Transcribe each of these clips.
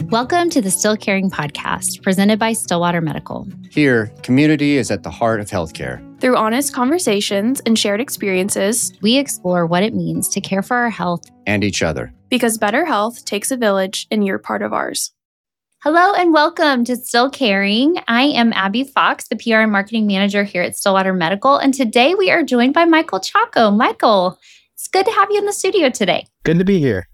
Welcome to the Still Caring podcast, presented by Stillwater Medical. Here, community is at the heart of healthcare. Through honest conversations and shared experiences, we explore what it means to care for our health and each other. Because better health takes a village, and you're part of ours. Hello and welcome to Still Caring. I am Abby Fox, the PR and Marketing Manager here at Stillwater Medical, and today we are joined by Michael Chaco. Michael, it's good to have you in the studio today. Good to be here.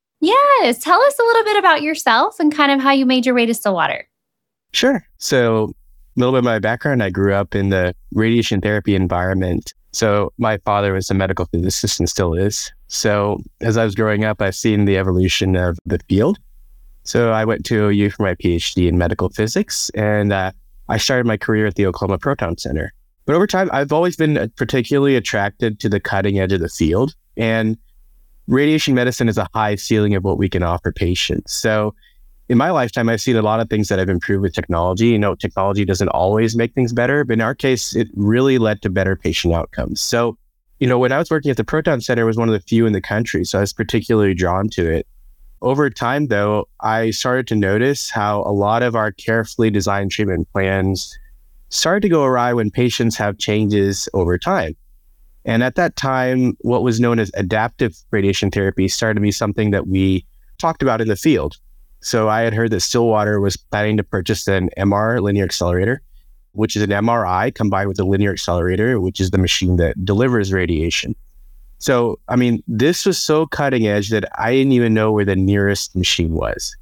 Yes. Tell us a little bit about yourself and kind of how you made your way to Stillwater. Sure. So a little bit of my background, I grew up in the radiation therapy environment. So my father was a medical physicist and still is. So as I was growing up, I've seen the evolution of the field. So I went to OU for my PhD in medical physics, and I started my career at the Oklahoma Proton Center. But over time, I've always been particularly attracted to the cutting edge of the field. And radiation medicine is a high ceiling of what we can offer patients. So in my lifetime, I've seen a lot of things that have improved with technology. You know, technology doesn't always make things better, but in our case, it really led to better patient outcomes. So, you know, when I was working at the Proton Center, it was one of the few in the country, so I was particularly drawn to it. Over time, though, I started to notice how a lot of our carefully designed treatment plans started to go awry when patients have changes over time. And at that time, what was known as adaptive radiation therapy started to be something that we talked about in the field. So I had heard that Stillwater was planning to purchase an MR linear accelerator, which is an MRI combined with a linear accelerator, which is the machine that delivers radiation. So, I mean, this was so cutting edge that I didn't even know where the nearest machine was.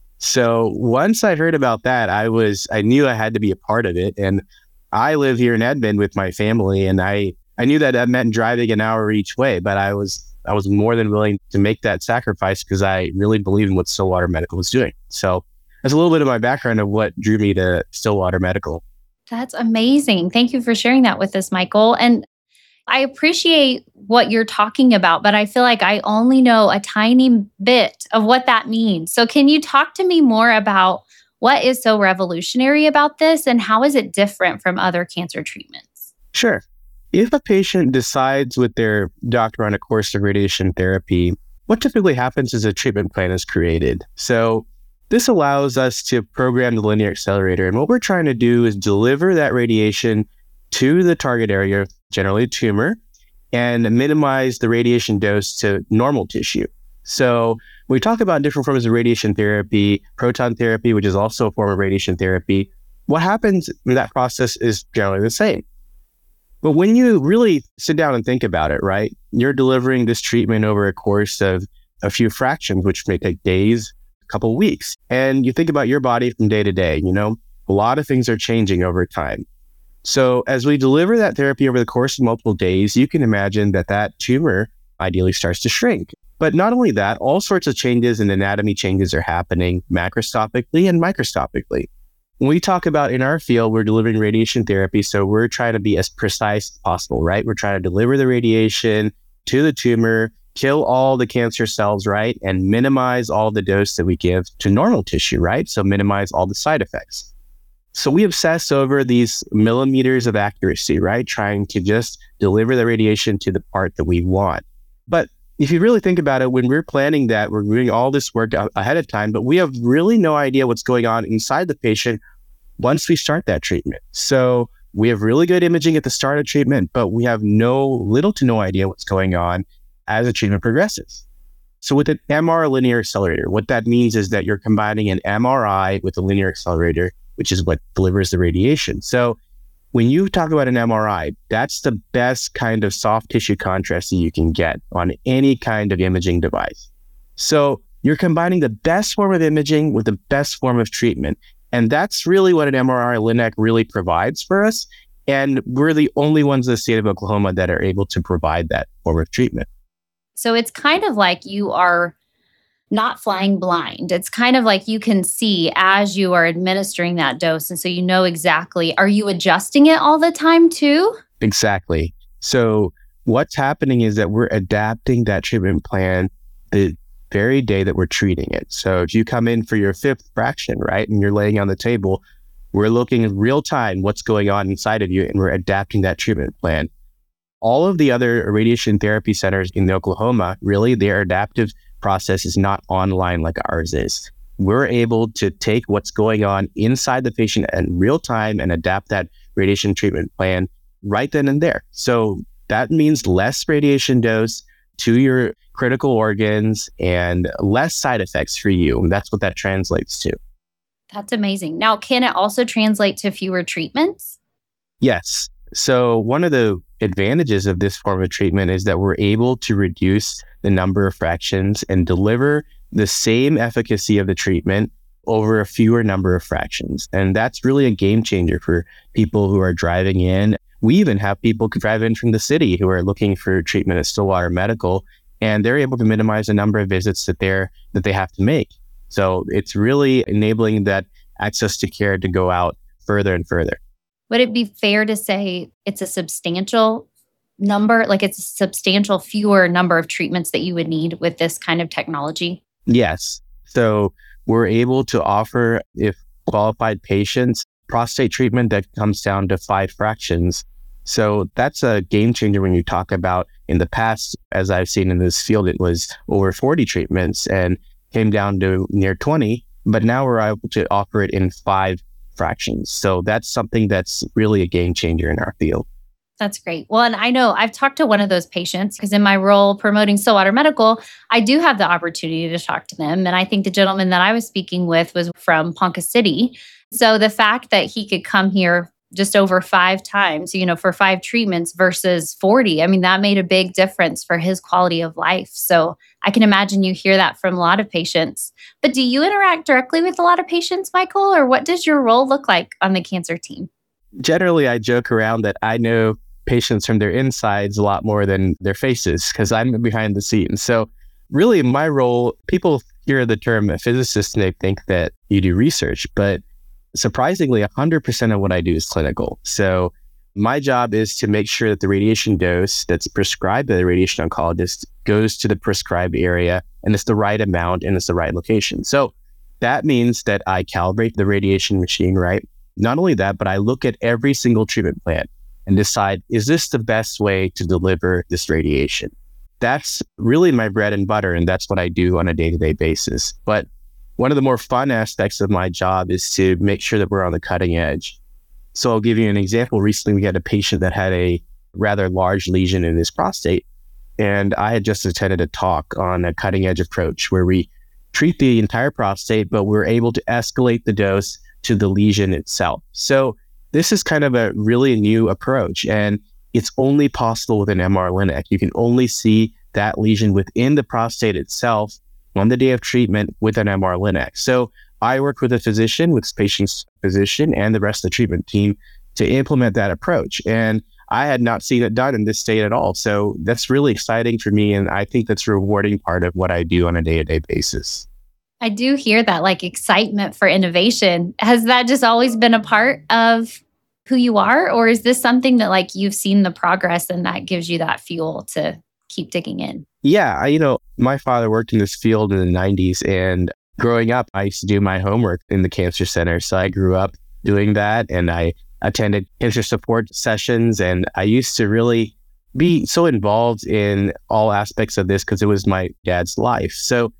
So once I heard about that, I knew I had to be a part of it. And I live here in Edmond with my family, and I knew that meant driving an hour each way, but I was more than willing to make that sacrifice because I really believed in what Stillwater Medical was doing. So that's a little bit of my background of what drew me to Stillwater Medical. That's amazing. Thank you for sharing that with us, Michael. And I appreciate what you're talking about, but I feel like I only know a tiny bit of what that means. So can you talk to me more about what is so revolutionary about this and how is it different from other cancer treatments? Sure. If a patient decides with their doctor on a course of radiation therapy, what typically happens is a treatment plan is created. So this allows us to program the linear accelerator. And what we're trying to do is deliver that radiation to the target area, generally tumor, and minimize the radiation dose to normal tissue. So when we talk about different forms of radiation therapy, proton therapy, which is also a form of radiation therapy, what happens in that process is generally the same. But when you really sit down and think about it, right, you're delivering this treatment over a course of a few fractions, which may take days, a couple of weeks. And you think about your body from day to day, you know, a lot of things are changing over time. So as we deliver that therapy over the course of multiple days, you can imagine that tumor ideally starts to shrink. But not only that, all sorts of changes and anatomy changes are happening macroscopically and microscopically. When we talk about in our field, we're delivering radiation therapy, so we're trying to be as precise as possible, right? We're trying to deliver the radiation to the tumor, kill all the cancer cells, right? And minimize all the dose that we give to normal tissue, right? So minimize all the side effects. So we obsess over these millimeters of accuracy, right? Trying to just deliver the radiation to the part that we want. But if you really think about it, when we're planning that, we're doing all this work ahead of time, but we have really no idea what's going on inside the patient once we start that treatment. So we have really good imaging at the start of treatment, but we have little to no idea what's going on as the treatment progresses. So with an MR linear accelerator, what that means is that you're combining an MRI with a linear accelerator, which is what delivers the radiation. So when you talk about an MRI, that's the best kind of soft tissue contrast that you can get on any kind of imaging device. So you're combining the best form of imaging with the best form of treatment. And that's really what an MRI LINAC really provides for us. And we're the only ones in the state of Oklahoma that are able to provide that form of treatment. So it's kind of like you are not flying blind. It's kind of like you can see as you are administering that dose. And so you know exactly, are you adjusting it all the time too? Exactly. So what's happening is that we're adapting that treatment plan the very day that we're treating it. So if you come in for your fifth fraction, right, and you're laying on the table, we're looking in real time what's going on inside of you, and we're adapting that treatment plan. All of the other radiation therapy centers in Oklahoma, really, their adaptive process is not online like ours is. we're able to take what's going on inside the patient in real time and adapt that radiation treatment plan right then and there. So that means less radiation dose to your critical organs and less side effects for you. And that's what that translates to. That's amazing. Now, can it also translate to fewer treatments? Yes. So one of the advantages of this form of treatment is that we're able to reduce the number of fractions and deliver the same efficacy of the treatment over a fewer number of fractions. And that's really a game changer for people who are driving in. We even have people who drive in from the city who are looking for treatment at Stillwater Medical, and they're able to minimize the number of visits that they have to make. So it's really enabling that access to care to go out further and further. Would it be fair to say it's a substantial number, like it's a substantial fewer number of treatments that you would need with this kind of technology? Yes. So we're able to offer, if qualified patients, prostate treatment that comes down to 5 fractions. So that's a game changer when you talk about in the past, as I've seen in this field, it was over 40 treatments and came down to near 20, but now we're able to offer it in 5 fractions. So that's something that's really a game changer in our field. That's great. Well, and I know I've talked to one of those patients because in my role promoting Stillwater Medical, I do have the opportunity to talk to them. And I think the gentleman that I was speaking with was from Ponca City. So the fact that he could come here just over 5 times, for 5 treatments versus 40, I mean, that made a big difference for his quality of life. So I can imagine you hear that from a lot of patients. But do you interact directly with a lot of patients, Michael, or what does your role look like on the cancer team? Generally, I joke around that I know patients from their insides a lot more than their faces because I'm behind the scenes. So really my role, people hear the term physicist and they think that you do research, but surprisingly, 100% of what I do is clinical. So my job is to make sure that the radiation dose that's prescribed by the radiation oncologist goes to the prescribed area and it's the right amount and it's the right location. So that means that I calibrate the radiation machine, right? Not only that, but I look at every single treatment plan and decide, is this the best way to deliver this radiation? That's really my bread and butter, and that's what I do on a day-to-day basis. But one of the more fun aspects of my job is to make sure that we're on the cutting edge. So I'll give you an example. Recently, we had a patient that had a rather large lesion in his prostate, and I had just attended a talk on a cutting edge approach where we treat the entire prostate, but we're able to escalate the dose to the lesion itself. So this is kind of a really new approach, and it's only possible with an MR-Linac. You can only see that lesion within the prostate itself on the day of treatment with an MR-Linac. So I work with a physician, with the patient's physician, and the rest of the treatment team to implement that approach. And I had not seen it done in this state at all. So that's really exciting for me, and I think that's a rewarding part of what I do on a day-to-day basis. I do hear that, like, excitement for innovation. Has that just always been a part of who you are? Or is this something that, like, you've seen the progress and that gives you that fuel to keep digging in? Yeah, my father worked in this field in the 90s, and growing up, I used to do my homework in the cancer center. So I grew up doing that, and I attended cancer support sessions, and I used to really be so involved in all aspects of this because it was my dad's life.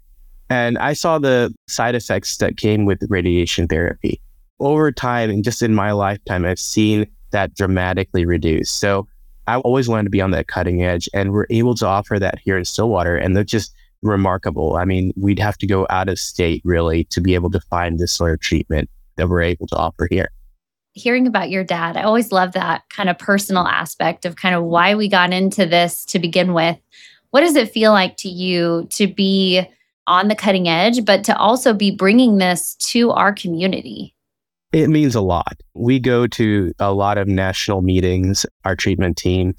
And I saw the side effects that came with radiation therapy. Over time, and just in my lifetime, I've seen that dramatically reduce. So I always wanted to be on that cutting edge, and we're able to offer that here in Stillwater, and they're just remarkable. I mean, we'd have to go out of state really to be able to find this sort of treatment that we're able to offer here. Hearing about your dad, I always love that kind of personal aspect of kind of why we got into this to begin with. What does it feel like to you to be on the cutting edge, but to also be bringing this to our community? It means a lot. We go to a lot of national meetings, our treatment team,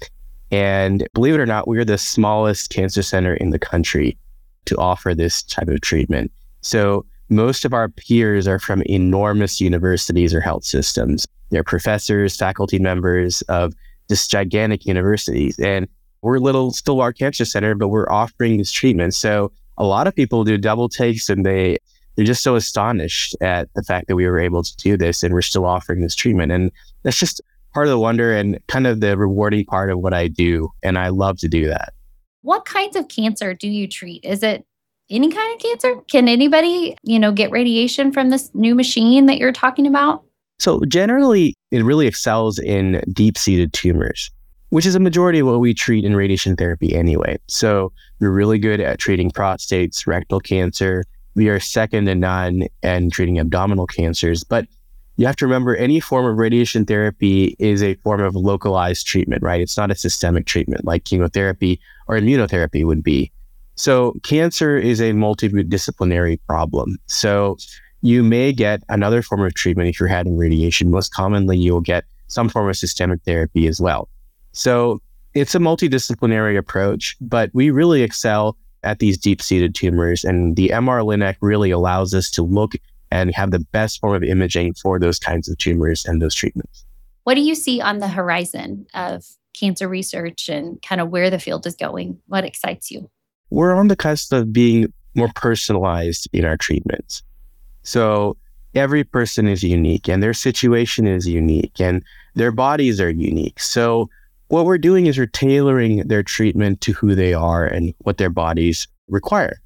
and believe it or not, we're the smallest cancer center in the country to offer this type of treatment. So most of our peers are from enormous universities or health systems. They're professors, faculty members of just gigantic universities. And we're little Stillwater Cancer Center, but we're offering this treatment. So a lot of people do double takes, and they're just so astonished at the fact that we were able to do this and we're still offering this treatment. And that's just part of the wonder and kind of the rewarding part of what I do. And I love to do that. What kinds of cancer do you treat? Is it any kind of cancer? Can anybody, get radiation from this new machine that you're talking about? So generally, it really excels in deep-seated tumors, which is a majority of what we treat in radiation therapy anyway. So we're really good at treating prostates, rectal cancer. We are second to none in treating abdominal cancers. But you have to remember, any form of radiation therapy is a form of localized treatment, right? It's not a systemic treatment like chemotherapy or immunotherapy would be. So cancer is a multidisciplinary problem. So you may get another form of treatment if you're having radiation. Most commonly, you'll get some form of systemic therapy as well. So it's a multidisciplinary approach, but we really excel at these deep-seated tumors. And the MR-Linac really allows us to look and have the best form of imaging for those kinds of tumors and those treatments. What do you see on the horizon of cancer research and kind of where the field is going? What excites you? We're on the cusp of being more personalized in our treatments. So every person is unique and their situation is unique and their bodies are unique. So what we're doing is we're tailoring their treatment to who they are and what their bodies require.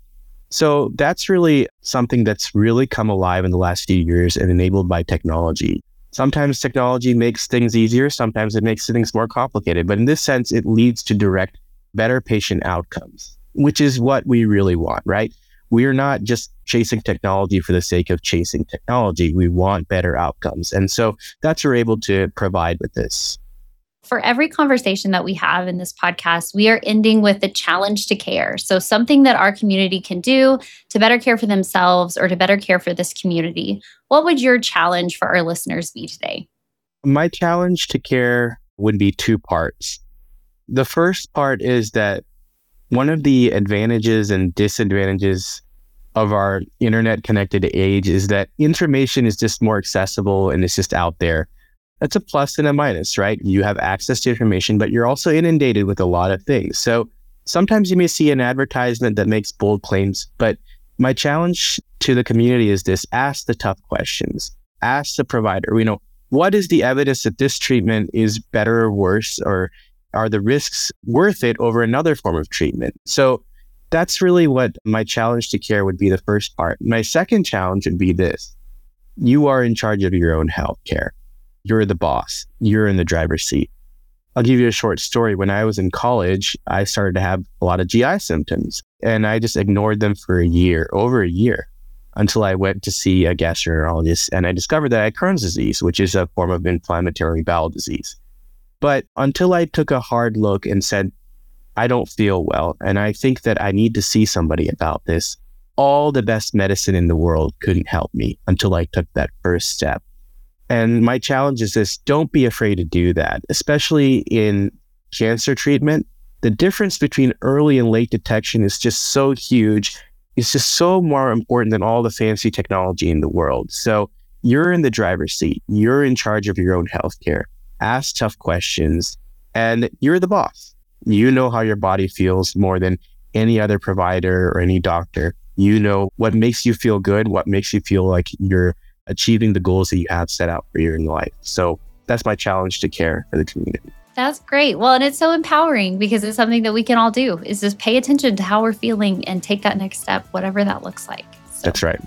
So that's really something that's really come alive in the last few years and enabled by technology. Sometimes technology makes things easier, sometimes it makes things more complicated, but in this sense, it leads to direct, better patient outcomes, which is what we really want, right? We're not just chasing technology for the sake of chasing technology. We want better outcomes. And so that's what we're able to provide with this. For every conversation that we have in this podcast, we are ending with a challenge to care. So something that our community can do to better care for themselves or to better care for this community. What would your challenge for our listeners be today? My challenge to care would be two parts. The first part is that one of the advantages and disadvantages of our internet connected age is that information is just more accessible and it's just out there. That's a plus and a minus, right? You have access to information, but you're also inundated with a lot of things. So sometimes you may see an advertisement that makes bold claims, but my challenge to the community is this: ask the tough questions. Ask the provider, what is the evidence that this treatment is better or worse, or are the risks worth it over another form of treatment? So that's really what my challenge to care would be, the first part. My second challenge would be this: you are in charge of your own healthcare. You're the boss. You're in the driver's seat. I'll give you a short story. When I was in college, I started to have a lot of GI symptoms, and I just ignored them for over a year, until I went to see a gastroenterologist, and I discovered that I had Crohn's disease, which is a form of inflammatory bowel disease. But until I took a hard look and said, I don't feel well, and I think that I need to see somebody about this, all the best medicine in the world couldn't help me until I took that first step. And my challenge is this: don't be afraid to do that, especially in cancer treatment. The difference between early and late detection is just so huge. It's just so more important than all the fancy technology in the world. So you're in the driver's seat. You're in charge of your own healthcare. Ask tough questions, and you're the boss. You know how your body feels more than any other provider or any doctor. You know what makes you feel good, what makes you feel like you're achieving the goals that you have set out for your life. So that's my challenge to care for the community. That's great. Well, and it's so empowering because it's something that we can all do, is just pay attention to how we're feeling and take that next step, whatever that looks like. So. That's right.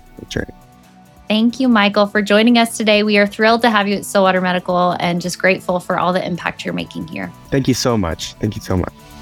Thank you, Michael, for joining us today. We are thrilled to have you at Stillwater Medical and just grateful for all the impact you're making here. Thank you so much.